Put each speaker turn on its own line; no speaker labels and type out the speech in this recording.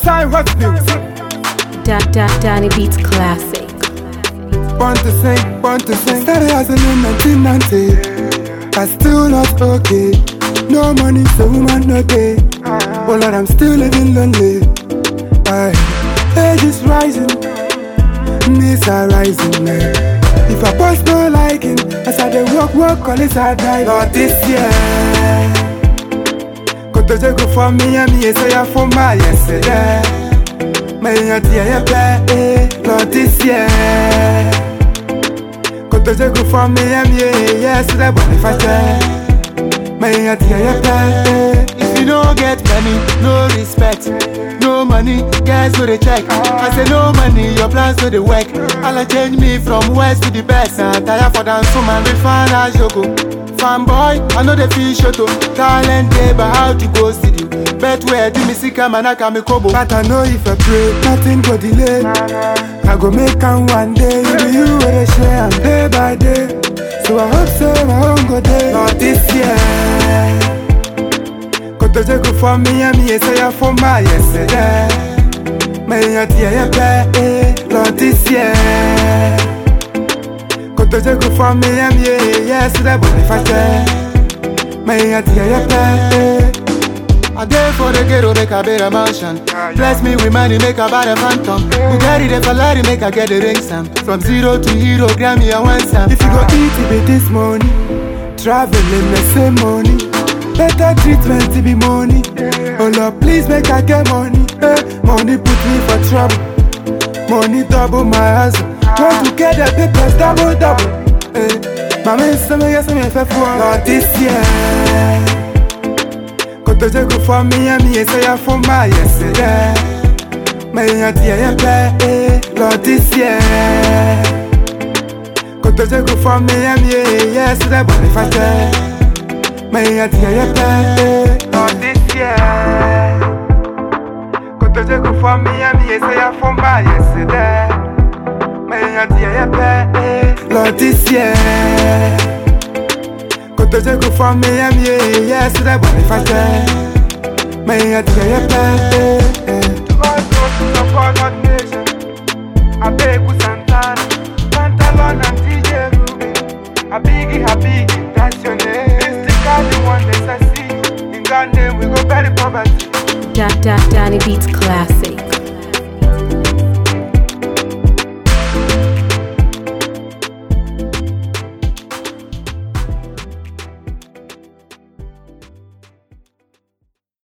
time hot music.
Danny Beats Classic.
Want to sing. Started hustling in 1990. I still not okay. No money, so woman no day. Oh Lord, I'm still living lonely. Age is rising, needs are rising, man. If I post no liking, as I dey work, call it I die. Lord, this year, to go for me and me, say I for my yesterday. May I dear play, Lord, this year. To go for me and me, yesterday, but if I try, may I dear play.
If you don't get money, no respect. No money, guys no they check. I say no money, your plans no they work. I'll change me from west to the best. I tire for dance, so man, we find a joke. Fanboy, I know the fish shoto. Talent day, but how to go studio? Bet where do me see come and I can me kobo.
But I know if I pray, nothing go delay. I go make am one day. You be you where they share, I'm day by day. So I hope so, I won't go there. Not this year. To go for me and me, say I for my yesterday. May I dear play, Lord, this year. To go for me and me, yesterday, but if I try, may I dear play.
I dey for the ghetto, make a better mansion. Bless me with money, make a buy a phantom. Bugatti, the Ferrari, make a get the ring stamp. From zero to hero, Grammy, I want some.
If you go eat, it be this money. Traveling the same money. Better treatment to be money. Oh Lord, please make I get money. Money put me for trouble. Money double my hustle. Want to get the papers double. Mama is something else I'm for. Lord, this year. To go for me and me, say I for my yesterday. May I dear play, Lord, this year. To go for me and me, yesterday, but if I try, may I dear play, Lord, this year. To go for me and me, say I for my yesterday. May I dear play, Lord, this year. To go for me and me, yesterday, but if I try, may I dear play. God go to support our nation. I beg with Santana, Pantalon and DJ Ruby. I biggie, that's your name. Mystic, the one that I see. In God's name, we go bury poverty.
Danny Beats Classic.